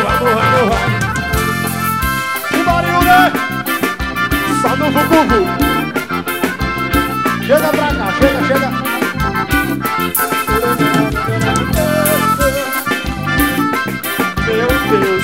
Simbora, Yuri! Só no vucu. Chega pra cá, chega. Meu Deus.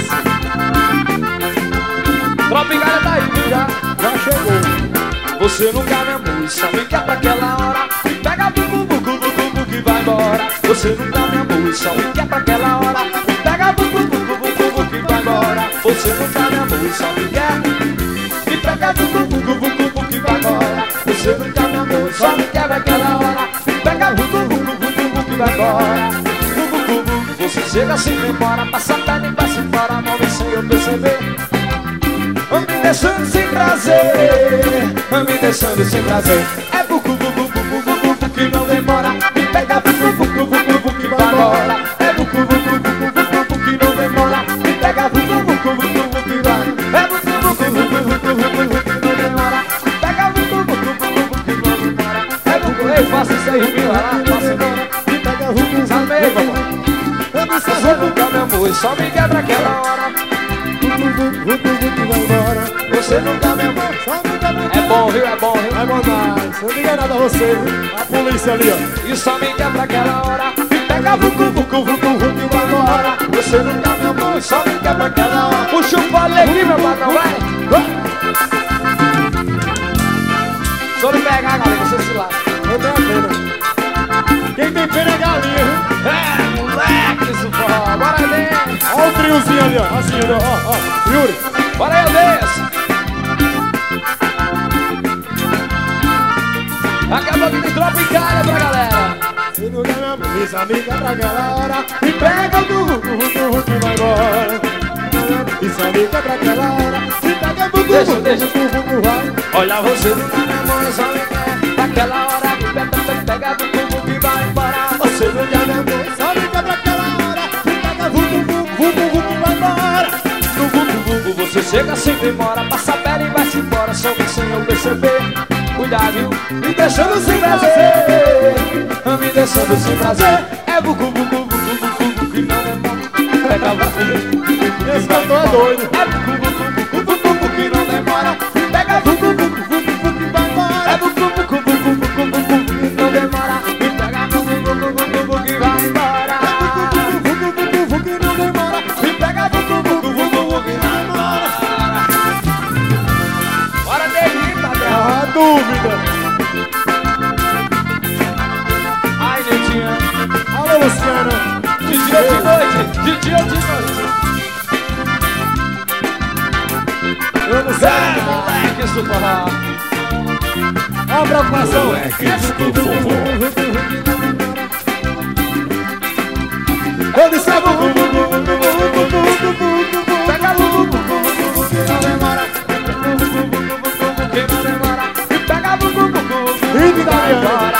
Tropicália tá aí, Já chegou. você nunca me amou e só me quer pra aquela hora. Pega bucu que vai embora. Você nunca me amou e só me quer pra aquela hora. Pega bucu que vai embora. Você nunca me amou e só me quer. E pega bucu que vai embora. Você nunca me amou e só me quer pra aquela hora. Pega bucu que vai embora. Você chega assim, demora, passa a perna e vai-se embora. Não vem sem eu perceber. Me deixando sem prazer, me deixando sem prazer. É bucu que não demora. Me pega bucu que vai embora. É bucu que não demora. Me pega bucu que vai. É bucu que não demora. Pega bucu que não demora. É bucu, ei, faça isso aí, lá, faça embora. Me pega vucu, Sabe, vamos. Você nunca me amou e só me quebra aquela hora. Você nunca me amou. É bom, viu? É bom, viu? É bom demais. Não diga nada a você, viu? A polícia ali, ó. E só me quebra aquela hora. Me pega vucu que vai embora. Você nunca me amou e só me quebra aquela hora. Puxa o fole aqui, meu patrão, vai. Se eu não pegar, galera, você se lasca. Eu tenho a pena. Quem tem pena é galinha, viu? É, moleque, isso forró. Bora dentro. Olha o triozinho ali, ó. Assim, ó. Yuri. Bora aí, Deus. Acabou que tem Tropicália pra galera. Se não quer me amar, minha amiga pra aquela hora. Me pega o vucu que vai embora. Minha amiga pra aquela hora. Me pega o vucu vai. Olha, você nunca me amou, só me quer daquela hora. Me pega do cubo que vai embora. Você nunca me amou, Só me quer pra aquela hora. Me pega o vucu vai embora. no vucu você chega sem demora. Passa a perna e vai-se embora, só que sem eu perceber. Cuidado, viu? Me deixando sem prazer. Me deixando sem prazer. É vucu que não demora. Pega vucu. Esse cantor é doido. É vucu que não demora. Pega vucu que vai embora. É vucu que não demora. Pega vucu que vai embora. Vucu que não demora. Me pega vucu que vai embora. Bora dele, padrão. A dúvida. Ai, netinha. Alô, Luciana. De dia ou de noite? De dia ou de noite? Eu não sei. Moleque, isso forró. Olha a preocupação. Eu disse a vucu. Pega vucu que não demora. Que não demora. Me pega vucu que vai embora.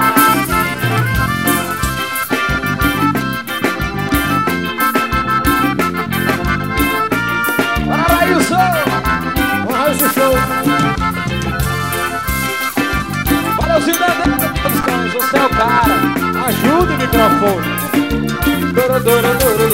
Bora lá, Wilson. Olha esse show. Valeu, cidadão. Você é o cara. Ajuda o microfone. Dora, dora, dora,